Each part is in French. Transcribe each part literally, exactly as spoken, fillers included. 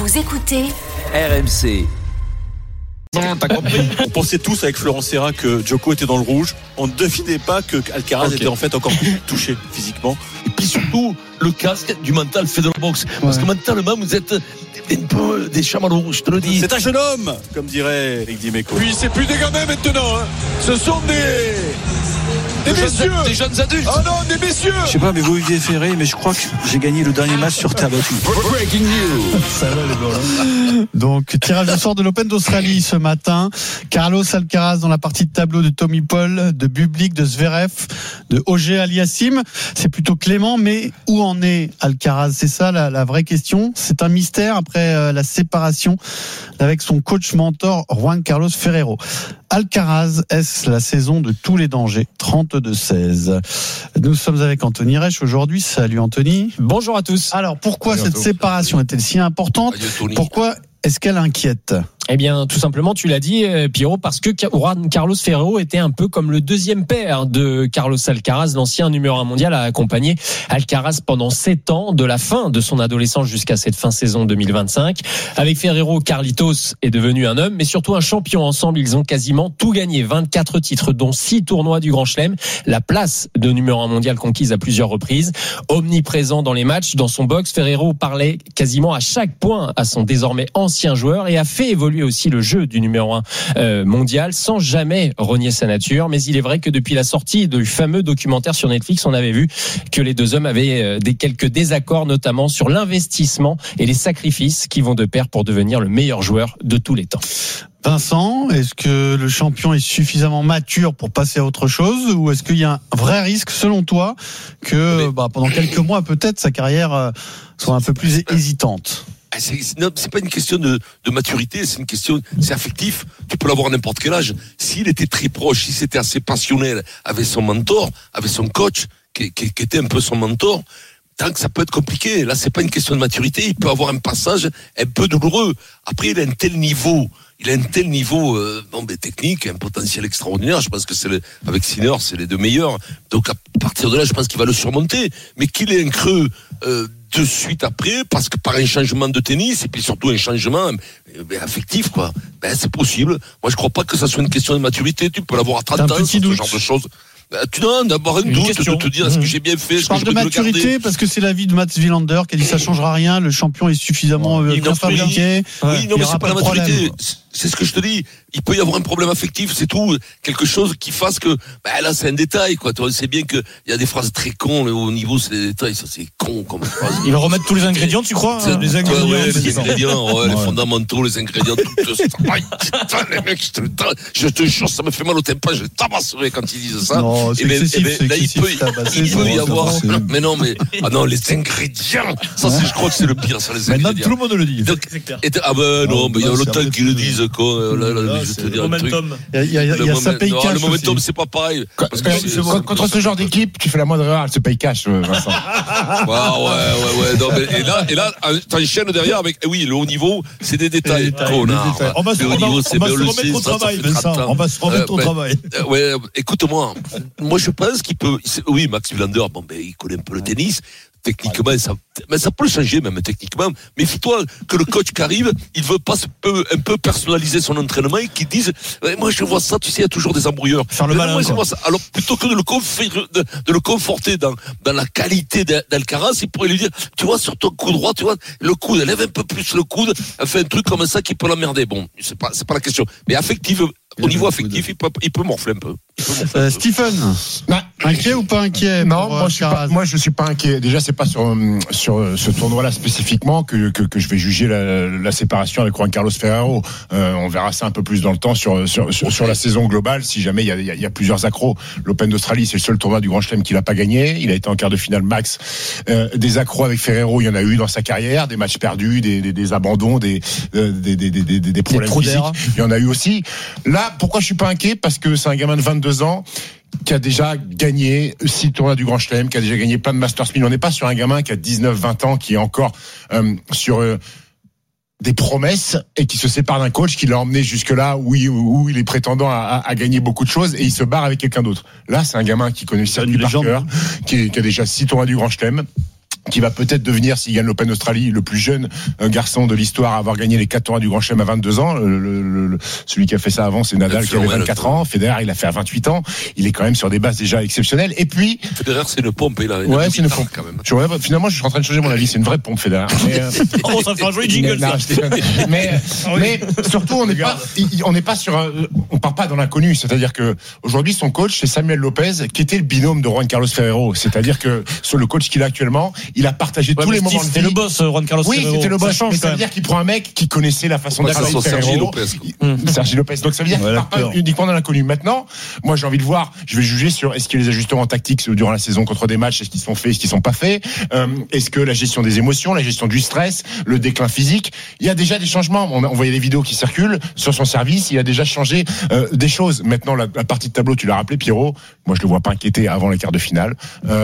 Vous écoutez R M C. Non, t'as compris. On pensait tous avec Florent Serra que Djoko était dans le rouge. On ne devinait pas que Alcaraz okay. était en fait encore plus touché physiquement. Et puis surtout, le casque du mental fait de la boxe. Ouais. Parce que mentalement, vous êtes un peu des chamallows, je te le dis. C'est un jeune homme, comme dirait Eric Dimeco. Puis c'est plus des gamins maintenant. Hein. Ce sont des... Des, des messieurs jeunes, Des jeunes adultes Oh non, des messieurs Je sais pas, mais vous Olivier Ferré, mais je crois que j'ai gagné le dernier match sur terre battue. Breaking news. Ça va les gars. Donc, tirage au sort de l'Open d'Australie ce matin. Carlos Alcaraz dans la partie de tableau de Tommy Paul, de Bublik, de Zverev, de Auger Aliassime. C'est plutôt clément, mais où en est Alcaraz? C'est ça la, la vraie question. C'est un mystère après euh, la séparation avec son coach mentor Juan Carlos Ferrero. Alcaraz, est-ce la saison de tous les dangers? trente-deux seize. Nous sommes avec Anthony Reich aujourd'hui. Salut Anthony. Bonjour à tous. Alors pourquoi Salut cette séparation est-elle si importante? Pourquoi est-ce qu'elle inquiète? Eh bien, tout simplement, tu l'as dit, Pierrot, parce que Juan Carlos Ferrero était un peu comme le deuxième père de Carlos Alcaraz, l'ancien numéro un mondial, a accompagné Alcaraz pendant sept ans, de la fin de son adolescence jusqu'à cette fin saison deux mille vingt-cinq. Avec Ferrero, Carlitos est devenu un homme, mais surtout un champion. Ensemble, ils ont quasiment tout gagné. vingt-quatre titres, dont six tournois du Grand Chelem. La place de numéro un mondial conquise à plusieurs reprises. Omniprésent dans les matchs, dans son box, Ferrero parlait quasiment à chaque point à son désormais ancien joueur et a fait évoluer aussi le jeu du numéro un euh, mondial sans jamais renier sa nature. Mais il est vrai que depuis la sortie du fameux documentaire sur Netflix, on avait vu que les deux hommes avaient euh, des quelques désaccords, notamment sur l'investissement et les sacrifices qui vont de pair pour devenir le meilleur joueur de tous les temps. Vincent, est-ce que le champion est suffisamment mature pour passer à autre chose, ou est-ce qu'il y a un vrai risque, selon toi, que bah, pendant quelques mois peut-être sa carrière euh, soit un peu plus hésitante? C'est, c'est, non, c'est pas une question de, de maturité, c'est une question, c'est affectif. Tu peux l'avoir à n'importe quel âge. S'il était très proche, si c'était assez passionnel avec son mentor, avec son coach, qui, qui, qui était un peu son mentor, tant que ça peut être compliqué. Là, c'est pas une question de maturité. Il peut avoir un passage un peu douloureux. Après, il a un tel niveau, il a un tel niveau, euh, bon, ben, technique, un potentiel extraordinaire. Je pense que c'est le, avec Sinner, c'est les deux meilleurs. Donc, à partir de là, je pense qu'il va le surmonter. Mais qu'il ait un creux, euh, de suite après, parce que par un changement de tennis, et puis surtout un changement ben, affectif, quoi. Ben, c'est possible. Moi, je crois pas que ça soit une question de maturité. Tu peux l'avoir à trente ans, ce doute. genre de choses. Tu dois d'avoir un une doute, question. de te dire, est-ce que j'ai bien fait, je parle de maturité parce que c'est l'avis de Mats Wilander qui a dit ça changera rien, le champion est suffisamment ouais, bien fabriqué. Oui, non, mais c'est pas la maturité. C'est ce que je te dis. Il peut y avoir un problème affectif, c'est tout. Quelque chose qui fasse que, ben là, c'est un détail, quoi. Tu sais bien qu'il y a des phrases très cons, au niveau, c'est des détails. Ça, c'est con comme phrase. Il va remettre tous les ingrédients, tu crois? hein, Les ingrédients. Ouais, ouais, les ingrédients, ouais, les fondamentaux, les ingrédients, tout ça. Putain, les mecs, je te, je te jure, ça me fait mal au tympan, je tabasserai quand ils disent ça. Non, c'est excessif, ben, c'est là, il peut, il peut y avoir, mais non, mais, ah non, les ingrédients. Ça, c'est, je crois que c'est le pire, ça, les ingrédients. Maintenant, tout le monde le dit. Donc, et, ah ben, non, mais il y a longtemps qu'ils le disent, quoi. Là, là, là, je c'est te dis un truc. Il y a, il y a, il y a ça paye non, cash. Le momentum, aussi. c'est pas pareil. Parce que c'est, c'est, contre ce genre d'équipe, tu fais la moindre erreur, elle se paye cash, Vincent. Ouais, ouais, ouais, ouais. Non, mais, et là, et là, t'enchaînes derrière avec, oui, le haut niveau, c'est des détails. détails Connard. On va se, on va, on va se remettre au travail, Vincent. On va se remettre au travail. Ouais, écoute-moi. Moi, je pense qu'il peut, oui, Max Wilander, bon, ben, il connaît un peu le tennis. Techniquement, ça, mais ça peut le changer même techniquement. Mais fais-toi que le coach qui arrive, il veut pas se peu, un peu personnaliser son entraînement et qu'il dise, ouais, moi je vois ça, tu sais, il y a toujours des embrouilleurs. Faire le malin, moi, je vois ça. Alors plutôt que de le, confer, de, de le conforter dans, dans la qualité d'Alcaraz, il pourrait lui dire, tu vois, sur ton coup droit, tu vois, le coude, lève un peu plus le coude, elle fait un truc comme ça qui peut l'emmerder. Bon, c'est pas, c'est pas la question. Mais affectif, au niveau affectif, il peut, il peut morfler un peu. Euh, Stephen, bah, inquiet ou pas inquiet? Non, moi je suis pas, moi je suis pas inquiet. Déjà, c'est pas sur sur ce tournoi-là spécifiquement que que, que je vais juger la, la séparation avec Juan Carlos Ferrero. Euh, on verra ça un peu plus dans le temps sur sur sur, sur la saison globale. Si jamais il y a, il y a, il y a plusieurs accros, l'Open d'Australie c'est le seul tournoi du Grand Chelem qu'il a pas gagné. Il a été en quart de finale max. Euh, des accros avec Ferrero, il y en a eu dans sa carrière, des matchs perdus, des des, des abandons, des des des des, des, des problèmes physiques. Il y en a eu aussi. Là, pourquoi je suis pas inquiet? Parce que c'est un gamin de vingt-deux ans qui a déjà gagné six tournois du Grand Chelem, qui a déjà gagné plein de Masters mille. On n'est pas sur un gamin qui a dix-neuf vingt ans, qui est encore euh, sur euh, des promesses et qui se sépare d'un coach qui l'a emmené jusque-là où il, où il est prétendant à, à gagner beaucoup de choses et il se barre avec quelqu'un d'autre. Là, c'est un gamin qui connaît le circuit par cœur, qui, qui a déjà six tournois du Grand Chelem. qui va peut-être devenir, s'il gagne l'Open Australie, le plus jeune garçon de l'histoire à avoir gagné les quatre tournois du Grand Chelem à vingt-deux ans. Le, le, le, celui qui a fait ça avant, c'est Nadal qui avait vingt-quatre ans. Federer, il a fait à vingt-huit ans. Il est quand même sur des bases déjà exceptionnelles. Et puis. Federer, c'est une pompe, il a Ouais, c'est une pompe quand même. Je, finalement, je suis en train de changer mon avis. C'est une vraie pompe, Federer. Mais, euh, oh, ça fait un joli jingle, mais, ça. Non, mais, mais surtout, on n'est pas, on n'est pas sur un, on part pas dans l'inconnu. C'est-à-dire que aujourd'hui, son coach, c'est Samuel Lopez, qui était le binôme de Juan Carlos Ferrero. C'est-à-dire que sur le coach qu'il a actuellement, il a partagé ouais, tous les moments de vie. C'était le boss, Juan Carlos oui, Ferrero. Oui, c'était le boss. Ça change, mais ça veut dire qu'il prend un mec qui connaissait la façon de travailler Sergi Lopez. Sergi Lopez. Donc ça veut dire qu'il part pas uniquement dans l'inconnu. Maintenant, moi, j'ai envie de voir. Je vais juger sur est-ce qu'il y a des ajustements tactiques durant la saison contre des matchs, est-ce qu'ils sont faits, est-ce qu'ils sont pas faits, euh, est-ce que la gestion des émotions, la gestion du stress, le déclin physique, il y a déjà des changements. On, on voyait les vidéos qui circulent sur son service. Il a déjà changé euh, des choses. Maintenant, la, la partie de tableau, tu l'as rappelé, Pierrot. Moi, je le vois pas inquiété avant les quarts de finale.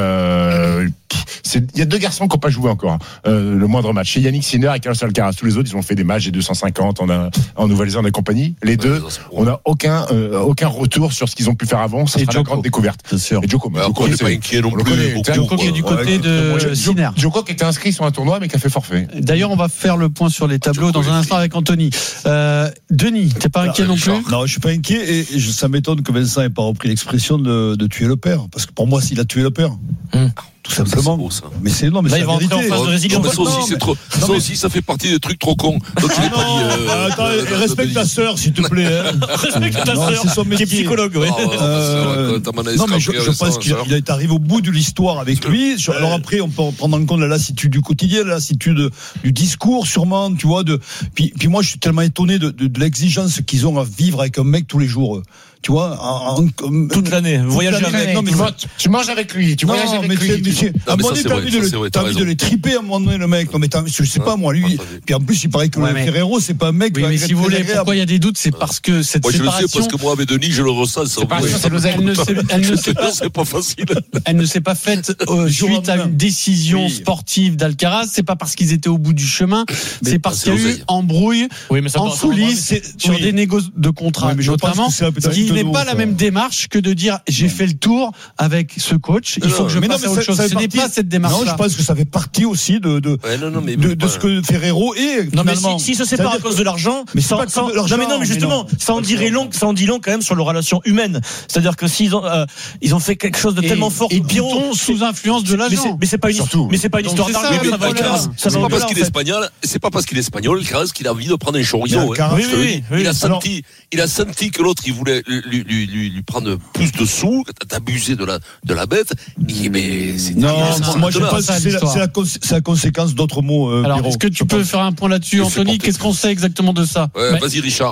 Euh, il y a deux garçons qui n'ont pas joué encore euh, le moindre match. C'est Yannick Sinner et Carlos Alcaraz. Tous les autres, ils ont fait des matchs des deux cent cinquante en, en Nouvelle-Zélande et compagnie. Les ouais, deux, on n'a aucun euh, aucun retour sur ce qu'ils ont pu faire avant. Ça sera la grande découverte. C'est sûr. Et Djoko, mais Djoko, on n'est pas inquiet non plus. Djoko qui est du côté de Sinner. Djoko qui était inscrit sur un tournoi mais qui a fait forfait. D'ailleurs, on va faire le point sur les tableaux dans un instant avec Anthony. Euh, Denis, t'es pas inquiet non plus? Non, je suis pas inquiet et je, ça m'étonne que Vincent n'ait pas repris l'expression de, de tuer le père, parce que pour moi, s'il a tué le père. Hum. Tout simplement. C'est beau, ça. Mais c'est non, mais là, c'est il va entrer en phase de résilience. Ça aussi, c'est trop. Ça aussi, ça fait partie des trucs trop cons. Donc, ah non, euh, attends, euh, respecte ta sœur, s'il te plaît. Hein. Respecte ta sœur, qui est psychologue. Ouais. Oh, euh, non, mais je, je pense qu'il a est arrivé au bout de l'histoire avec lui. Alors après, on peut prendre en compte la lassitude du quotidien, la lassitude du discours, sûrement, tu vois. De. Puis, puis moi, je suis tellement étonné de, de, de l'exigence qu'ils ont à vivre avec un mec tous les jours. Tu vois, en, en, toute l'année, voyager avec. Non, mais tu, manges, tu manges avec lui, tu non, voyages avec lui. Mais tu... À un moment donné, t'as envie, de, le, t'as envie de les triper à un moment donné, le mec. Non, mais je sais pas, moi, lui. Puis en plus, il paraît que ouais, le Ferrero, c'est pas un mec. Oui, mais si vous voulez, pourquoi il y a des doutes, c'est parce que cette moi, séparation. Je le sais, parce que moi, avec Denis, je le ressens. Elle ne s'est pas. C'est pas facile. Elle ne s'est pas faite suite à une décision sportive d'Alcaraz. C'est pas parce qu'ils étaient au bout du chemin. C'est parce qu'il y a eu embrouille en coulisses sur des négociations de contrat, notamment. Ce qui n'est pas la même démarche que de dire j'ai fait le tour avec ce coach, il faut que je passe à autre chose. Ce n'est pas cette démarche. Non, je pense que ça fait partie aussi de de ouais, non, non, mais de, de ce que Ferrero est. Non, mais si, si se sépare à cause de l'argent, mais sans, sans, non mais non mais justement, mais non. ça en dirait long, ça en dit long quand même sur leur relation humaine. C'est-à-dire que s'ils ont euh, ils ont fait quelque chose de et, tellement fort, et Piron sous influence de l'argent. Mais c'est pas une Surtout. mais c'est pas une histoire d'argent. C'est pas parce qu'il est espagnol, c'est pas parce qu'il est espagnol, Alcaraz qu'il a envie de prendre un chorizo. Il a senti, il a senti que l'autre il voulait lui lui lui prendre plus de sous, d'abuser de la de la bête. Mais c'est non, moi je pense que c'est la, c'est, la, c'est la conséquence d'autres mots. Euh, Alors, Pierrot, est-ce que tu peux pense. faire un point là-dessus, Anthony? Qu'est-ce qu'on sait exactement de ça? ouais, mais... Vas-y, Richard.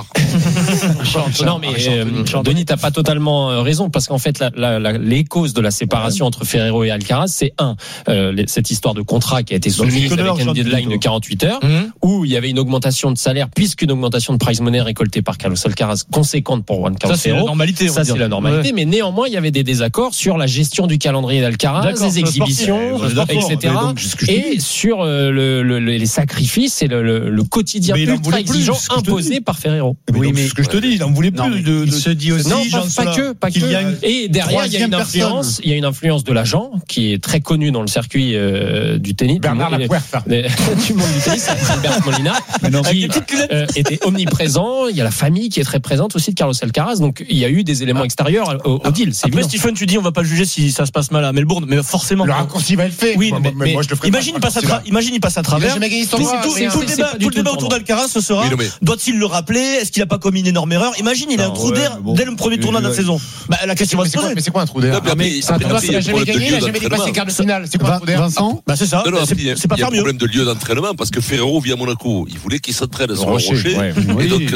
Non, mais euh, Denis, t'as pas totalement raison, parce qu'en fait, la, la, la, les causes de la séparation ouais. entre Ferrero et Alcaraz, c'est un, euh, les, cette histoire de contrat qui a été soumise avec un deadline de quarante-huit heures, mmh. où il y avait une augmentation de salaire, puisqu'une augmentation de prize money récoltée par Carlos Alcaraz conséquente pour Juan Carlos Ferrero. Ça, c'est la normalité. Ça, c'est la normalité, ouais. mais néanmoins, il y avait des désaccords sur la gestion du calendrier d'Alcaraz, des exhibitions, et cetera. Donc, et sur euh, le, le, les sacrifices et le, le, le quotidien mais ultra exigeant imposé par Ferrero. Mais oui, mais ce que je te dis, il n'en voulait plus. De, il se dit aussi, non, pas, pas que, pas que. Et derrière, il y a une influence, il y a une influence de l'agent qui est très connu dans le circuit euh, du tennis. Bernard Lapuerta. Du monde du tennis, Albert Molina, qui euh, était omniprésent. Il y a la famille qui est très présente aussi de Carlos Alcaraz. Donc, il y a eu des éléments ah. extérieurs au, au deal. C'est Après, évident. Stephen, tu dis, on va pas juger si ça se passe mal à Melbourne, mais forcément. Le raccourci va être fait. Oui, mais, mais, moi, je le ferai imagine, pas, il passe à tra- imagine, il passe à travers. Tout, tout le débat, tout le débat autour d'Alcaraz, ce sera, oui, doit-il le rappeler? Est-ce qu'il a pas commis une énorme erreur? Imagine, il a un trou d'air dès le premier tournoi de la saison. Bah, la question va se poser. Mais c'est quoi un trou d'air? C'est un tournoi qu'il a jamais gagné, il a jamais dépassé quart de finale. C'est quoi un trou d'air? Vincent? Bah, c'est ça. C'est pas faire mieux. Il y a un problème de lieu d'entraînement parce que Ferrero vit à Monaco. Il voulait qu'il s'entraîne sur le rocher. Et donc,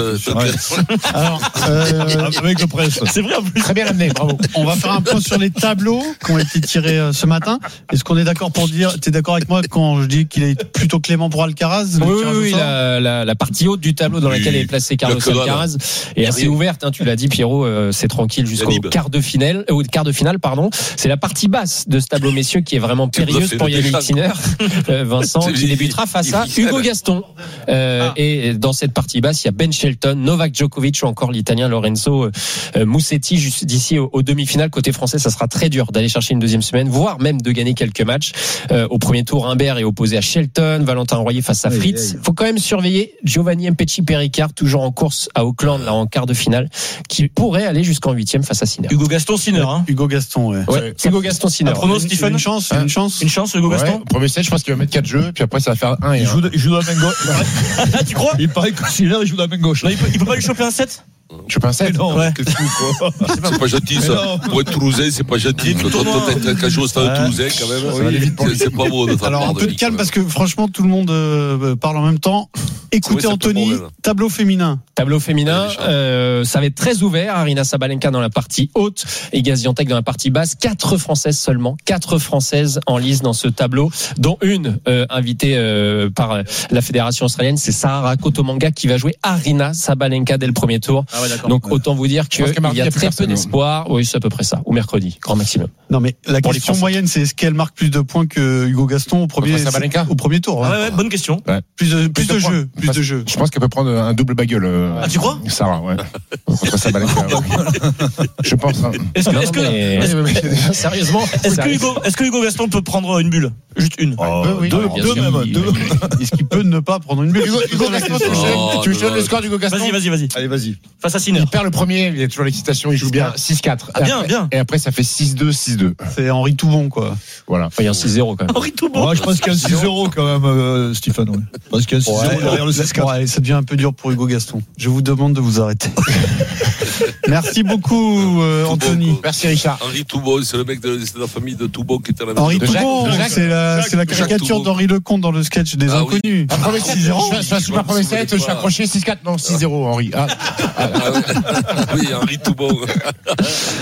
alors, avec le presse. C'est vrai en plus. Très bien amené, bravo. On va faire un point sur les tableaux qui ont été tirés ce matin. Est-ce qu'on est d'accord pour dire, t'es d'accord avec moi quand je dis qu'il est plutôt clément pour Alcaraz? Oui, oui, oui la, la, la partie haute du tableau dans oui, laquelle est placé Carlos Alcaraz est assez ouverte. Hein, tu l'as dit, Pierrot, euh, c'est tranquille jusqu'au quart de finale. Euh, quart de finale, pardon. C'est la partie basse de ce tableau, messieurs, qui est vraiment périlleuse pour Yannick Sinner. euh, Vincent, qui débutera face à Hugo Gaston. Gaston. Euh, ah. Et dans cette partie basse, il y a Ben Shelton, Novak Djokovic ou encore l'Italien Lorenzo euh, Musetti. Juste d'ici aux, aux demi-finales, côté français, ça sera très dur d'aller chercher une deuxième semaine, voire même de gagner quelques matchs. Euh, au premier tour, Humbert est opposé à Shelton, Valentin Royer face à Fritz. Il faut quand même surveiller Giovanni Mpetshi Perricard, toujours en course à Auckland, là en quart de finale, qui pourrait aller jusqu'en huitième face à Sinner. Hugo Gaston Sinner, hein. Hugo Gaston, ouais. ouais. Hugo Gaston Sinner. Prono, Stephen, une chance, une chance, une chance, Hugo Gaston. Ouais, premier set, je pense qu'il va mettre quatre jeux, puis après ça va faire un et il un. joue, de, il joue de la main gauche. Tu crois? Il paraît que Sinner, il joue de la main gauche. Non, il, peut, il peut pas lui choper un set? Je peux un set. Non, ouais. Que fou, quoi. C'est pas gentil, ça. Pour être Toulousain, c'est pas gentil. Toi, toi, t'as qu'à jouer au stade Toulousain, quand même. Oui, c'est, c'est pas beau. Alors, un peu de calme, parce que franchement, tout le monde euh, parle en même temps. Écoutez, ouais, Anthony, tableau féminin. Tableau féminin, euh, ça va être très ouvert. Arina Sabalenka dans la partie haute et Gaziantep dans la partie basse. Quatre Françaises seulement. Quatre Françaises en lice dans ce tableau, dont une euh, invitée euh, par la fédération australienne. C'est Sahara Kotomanga qui va jouer Arina Sabalenka dès le premier tour. Ah ouais, donc ouais. Autant vous dire qu'il y a très peu d'espoir. Oui, c'est à peu près ça. Ou mercredi, grand maximum. Non, mais la pour question moyenne, c'est est-ce qu'elle marque plus de points que Hugo Gaston au premier, au premier tour? Ouais, ouais, ouais, bonne question. Ouais. Plus de, plus, plus de, de jeux. Plus Parce, de jeux. Je pense qu'elle peut prendre un double bagueule. Euh, ah, tu crois? Sarah, ouais. Contre Sabalenka. Je pense. Hein. Est-ce que, est-ce que, mais... est-ce... sérieusement, est-ce que Hugo, est-ce que Hugo Gaston peut prendre une bulle? Juste une. Oh, deux, oui. Deux, ah, deux même. Deux. Est-ce qu'il peut ne pas prendre une bulle? Hugo, Hugo Gaston, tu veux donner le score d'Hugo Gaston? Vas-y, vas-y, vas-y. Allez, vas-y. Face à Sinner. Il perd le premier, il y a toujours l'excitation, il joue bien six quatre. Ah, bien, bien. Et après, ça fait six deux, six deux. C'est Henri Toubon, quoi. Voilà. Enfin, il y a un six zéro quand même. Henri Toubon. Ouais, je pense qu'il y a un six zéro quand même, euh, Stéphane. Ouais. Je pense qu'il y a un six zéro ouais, derrière le six quatre. Ouais, ça devient un peu dur pour Hugo Gaston. Je vous demande de vous arrêter. Merci beaucoup, euh, Anthony. Bon, merci, Richard. Henri Toubon, c'est le mec de, c'est la famille de Toubon qui était à la Henri Toubon, c'est la, c'est la caricature d'Henri Lecomte dans le sketch des ah, Inconnus. Oui. Un premier set, je fais un super premier set, je suis accroché six quatre, non, six zéro, Henri. Ah, ah, oui, Henri Toubon.